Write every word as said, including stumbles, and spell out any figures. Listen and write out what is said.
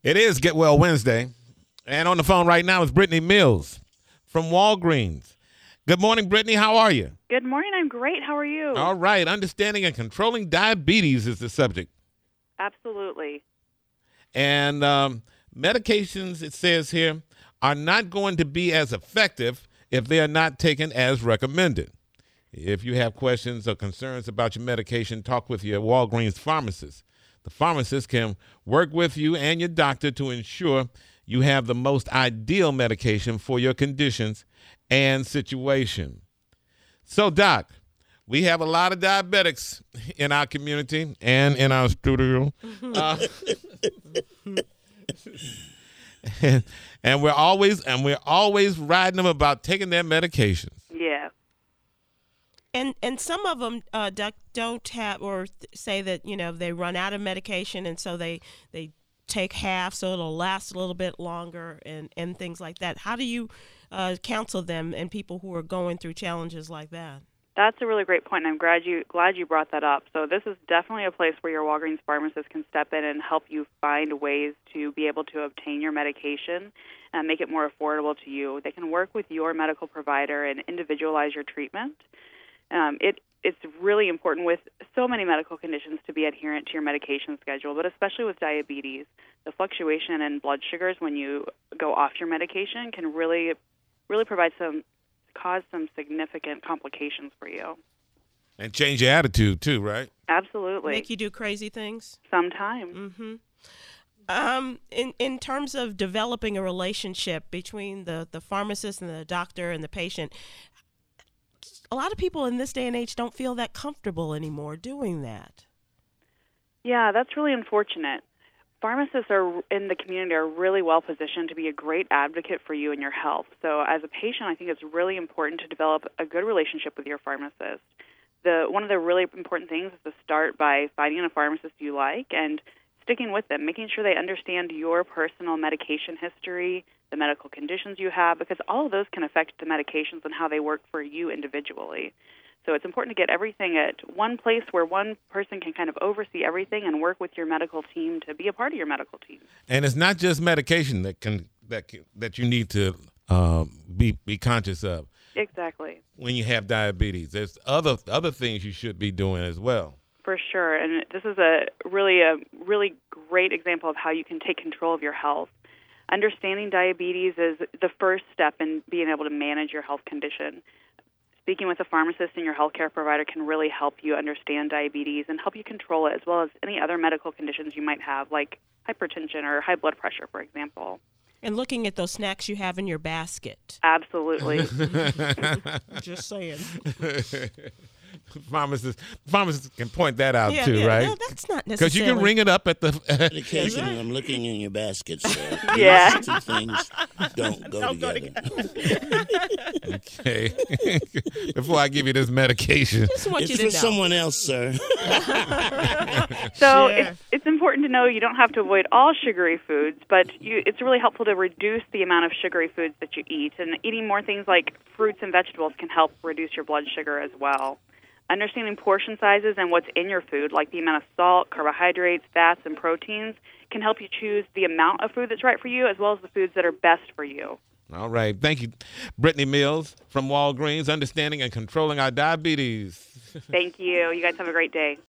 It is Get Well Wednesday. And on the phone right now is Brittany Mills from Walgreens. Good morning, Brittany. How are you? Good morning. I'm great. How are you? All right. Understanding and controlling diabetes is the subject. Absolutely. And um, medications, it says here, are not going to be as effective if they are not taken as recommended. If you have questions or concerns about your medication, talk with your Walgreens pharmacist. The pharmacist can work with you and your doctor to ensure you have the most ideal medication for your conditions and situation. So, Doc, we have a lot of diabetics in our community and in our studio. Uh, and, and we're always and we're always riding them about taking their medications. Yeah. And and some of them uh, don't have, or th- say that, you know, they run out of medication, and so they they take half so it'll last a little bit longer, and, and things like that. How do you uh, counsel them and people who are going through challenges like that? That's a really great point, and I'm glad you glad you brought that up. So this is definitely a place where your Walgreens pharmacist can step in and help you find ways to be able to obtain your medication and make it more affordable to you. They can work with your medical provider and individualize your treatment. Um, it it's really important with so many medical conditions to be adherent to your medication schedule, but especially with diabetes, the fluctuation in blood sugars when you go off your medication can really really provide some cause some significant complications for you. And change your attitude too, right? Absolutely. Make you do crazy things? Sometimes. Mm-hmm. Um, in, in terms of developing a relationship between the, the pharmacist and the doctor and the patient, a lot of people in this day and age don't feel that comfortable anymore doing that. Yeah, that's really unfortunate. Pharmacists are in the community are really well positioned to be a great advocate for you and your health. So as a patient, I think it's really important to develop a good relationship with your pharmacist. The one of the really important things is to start by finding a pharmacist you like and sticking with them, making sure they understand your personal medication history, the medical conditions you have, because all of those can affect the medications and how they work for you individually. So it's important to get everything at one place where one person can kind of oversee everything and work with your medical team to be a part of your medical team. And it's not just medication that can that can, that you need to um, be be conscious of. Exactly. When you have diabetes, there's other other things you should be doing as well. For sure, and this is a really a really great example of how you can take control of your health. Understanding diabetes is the first step in being able to manage your health condition. Speaking with a pharmacist and your healthcare provider can really help you understand diabetes and help you control it, as well as any other medical conditions you might have, like hypertension or high blood pressure, for example. And looking at those snacks you have in your basket. Absolutely. Just saying. Pharmacists, pharmacists can point that out yeah, too, yeah, right? No, that's not necessarily. Because you can ring it up at the. Occasionally, I'm looking in your basket, sir. Yeah. These two things don't go Don't go together. Okay. Before I give you this medication. Just want It's you for to know. someone else, sir. So Yeah. it's, it's important to know you don't have to avoid all sugary foods, but you, it's really helpful to reduce the amount of sugary foods that you eat. And eating more things like fruits and vegetables can help reduce your blood sugar as well. Understanding portion sizes and what's in your food, like the amount of salt, carbohydrates, fats, and proteins, can help you choose the amount of food that's right for you, as well as the foods that are best for you. All right. Thank you, Brittany Mills from Walgreens, understanding and controlling our diabetes. Thank you. You guys have a great day.